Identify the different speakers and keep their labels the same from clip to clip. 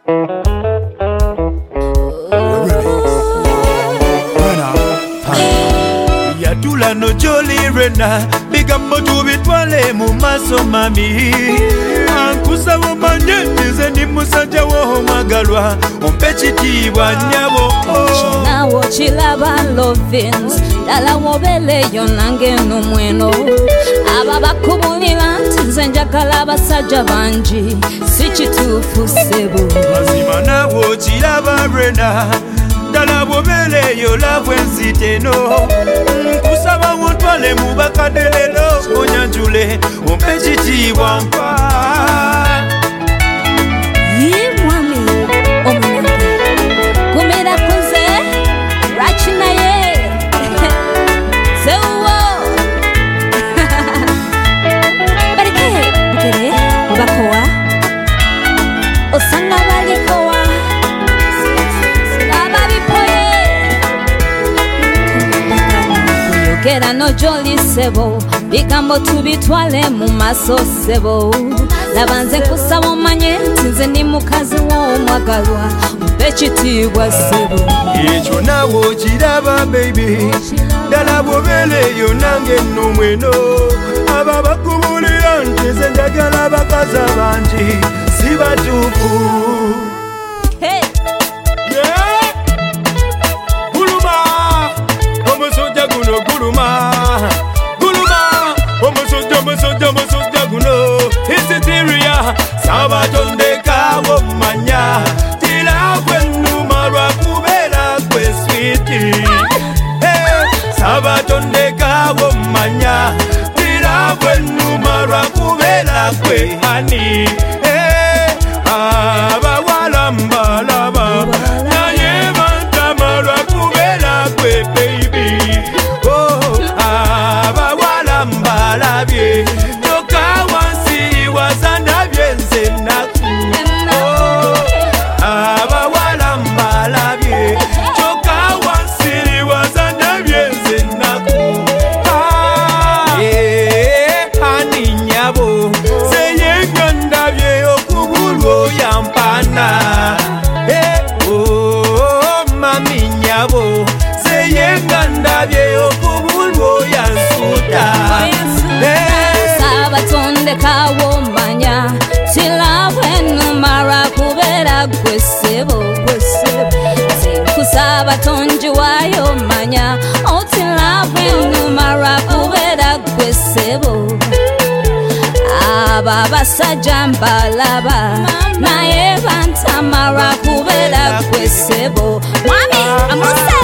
Speaker 1: Yatula no jolly rena bigambo tubitwale mu maso mami ankusa womanye nze ndi musajja wo magalwa ompe kitiibwa nyabo
Speaker 2: nawo chilaba lovins dala wobeleyo nange numweno aba bakubulira nti nze njagala abasajja bangi si kituufu ssebo
Speaker 1: mazima nawo chilaba rena dala wobeleyo labwe nziteno nkusaba wontwale mu bakadelelo onyanjule ompe kitiibwa mpa
Speaker 2: mwami omunange kumera kuze rachina ye seuwo barike bikere bakowa osanga balikowa ababipoye kuyogera no joli sebo bigambo tubitwale mu maso sebo labanze kusaba omanye nti nze ndi mukazi w'omwagalwa mpe kitiibwa sebo
Speaker 1: ekyo nawo kiraba baby ddala bw'obeeleyo nange nno mweno aba bakumulira nti nze njagala abakazi abangi si batuufu guluma omusujja guno guluma omusujja guno isitiria sabatondekawo manya tilagwe nnuma lwakubeera gwe switi sabatondekawo manya tilagwe nnuma lwakubeera gwe hani abawala mbalaba naye bantama lwakubeera gwe baby abawala mbalabye toka wansi wazandabye nze naku abawala mbalabye toka wansi wazandabye nze naku hani nyabo seyenga ndabye okubulwa yampana mami nyabo seyenga ndabye okubulwa yansuta
Speaker 2: sabatondekawo manya tilabwe nnuma lwakubeera gwe ssebo zinkusaba tonjiwayo manya otilabwe nnuma lwakubeera gwe ssebo aba basajja mbalaba naye bantama lwakubeera gwe ssebo mwami amuse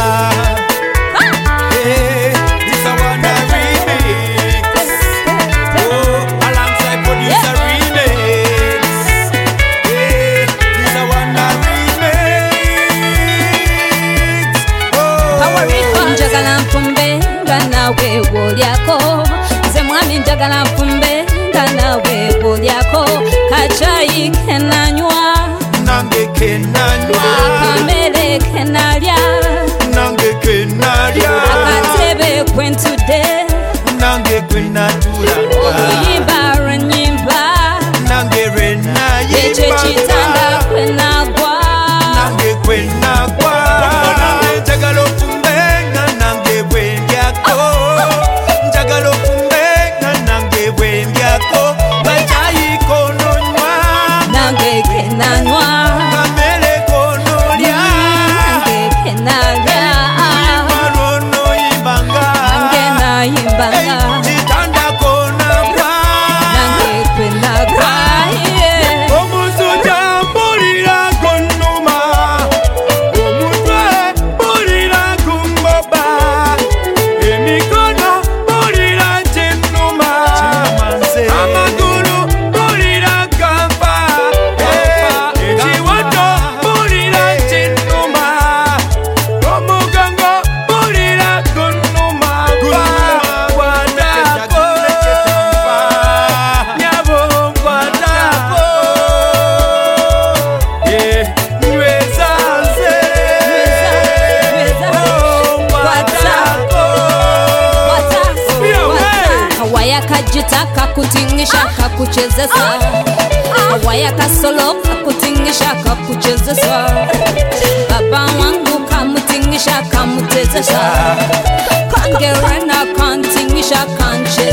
Speaker 2: njagala nfumbe nga nawe wolyako nze mwami njagala nfumbe nga nawe wolyako kacayi kenanywa
Speaker 1: nange kenanywa
Speaker 2: akamere kenalya
Speaker 1: nange kenalya
Speaker 2: akatebe kwentudde
Speaker 1: nange kwenatula
Speaker 2: oluyimba lwenyimba
Speaker 1: nange lwenayimba
Speaker 2: ekyo ekitanda kwenagwa
Speaker 1: nange kwenagwa nange njagala ofumbe nga nange bwendyako njagala ofumbe nga nange bwendyako bacayi kononywa
Speaker 2: nange kenanywa
Speaker 1: kamere konolya
Speaker 2: nange kenalya
Speaker 1: malwonoyimbanga
Speaker 2: nange nayimbanga
Speaker 1: kitanda konagwa
Speaker 2: nange kwenagwa
Speaker 1: omusujja mpulira gonuma omutwe mpulira gumboba emikono mpulira kyenuma amagulu mpulira gampa ekiwato mpulira kyenuma omugongo mpulira gonuma kwatako nyabo nkwatako nwezaze nkwatako
Speaker 2: Kawaya kajita kakutingisha kakuchezesa Kawaya kasolo kakutingisha Kangerena kantingisha kanche